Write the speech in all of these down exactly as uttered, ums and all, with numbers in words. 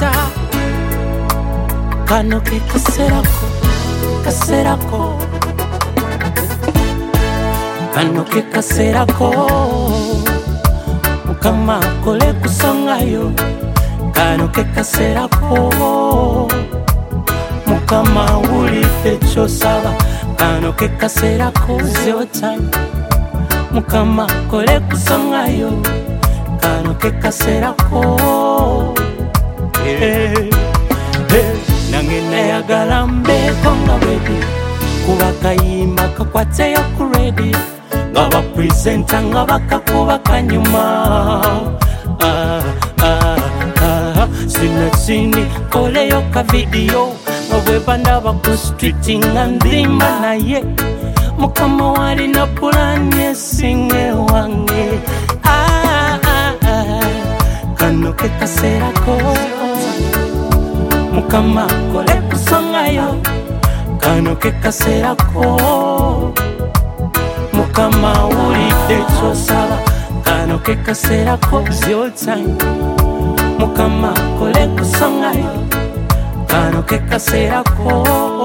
Selector kano ke kaserako kaserako kano ke kaserako mukama kole kusongayo kano ke kaserako mukama ulite chosaba kano ke kaserako your time mukama kole kusongayo kano ke kaserako hey, hey. Nangine ya galambe konga wedi kubakayimba kakwateyo ku ready ngaba presenter ngaba kakuba kanyuma ah ah ah sina chini koleyo ka video ngwe banda baku streeting andimba naye mukama wali na pulanye singe wange ah ah ah kano ke kaserako mukama kole kusongayo kano ke kaserako mukama ulite chosaba kano ke kaserako your time mukama kole kusongayo kano ke kaserako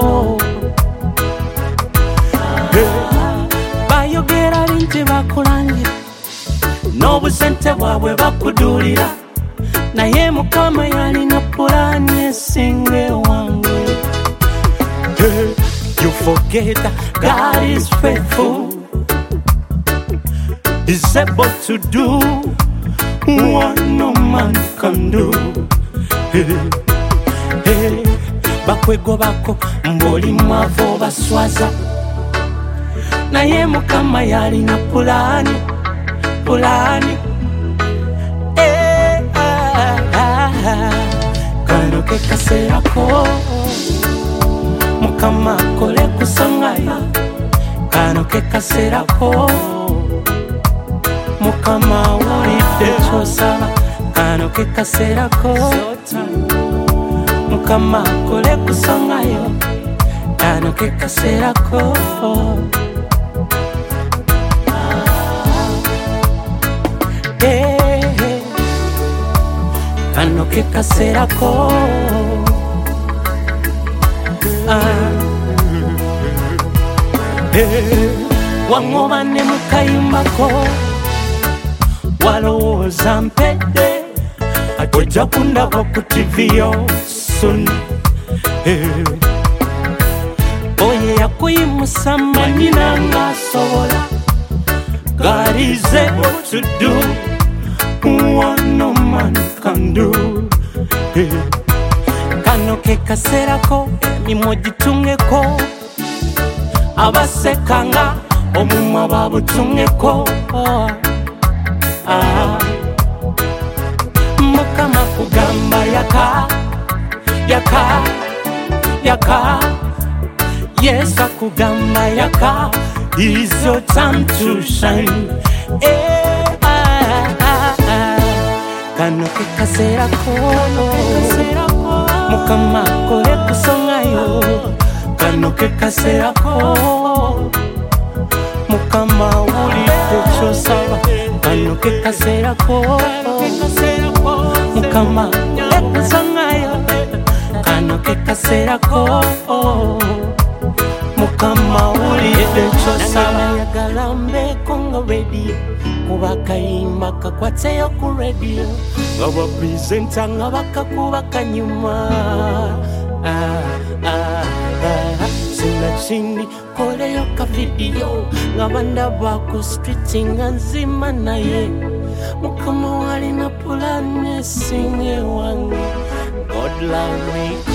bayogera linje bakulangira n'obusente bwabwe bakudulira naye mukama yalina pulani esinge wange hey, you forget that God is faithful. He's able to do what no man can do. Hey, hey, bakwego bako mboli mwavo baswaza naye mukama yalina pulani pulani kano ke kaserako mukama kole kusongayo kano ke kaserako mukama ulite chosaba kano ke kaserako mukama kole kusongayo kano ke kaserako kano ke kaserako ah hey wangoba ne mukayimbako walowooza mpedde ojja kundaba ku T V soon hey oye yakuyimusa manyina ngasobola God is able to do what no man can do. Hey. Kano ke kaserako emimo gitungeko abasekanga omumwa babutungeko ah. Mukama kugamba yaka yaka yaka yes akugamba yaka is your time to shine hey. Kano ke kaserako mukama kole kusongayo kano ke kaserako mukama ulite chosaba kano ke kaserako mukama kole kusongayo kano ke kaserako mukama ulite chosaba yagalambe konga wedi kubakayimba kakwateyo ku radio ngaba presenter ngaba kakuba kanyuma ah ah ah sina chini koleyo ka video ngaba ndaba ku streeting anzima naye mukama wali na pulani singe wange God love me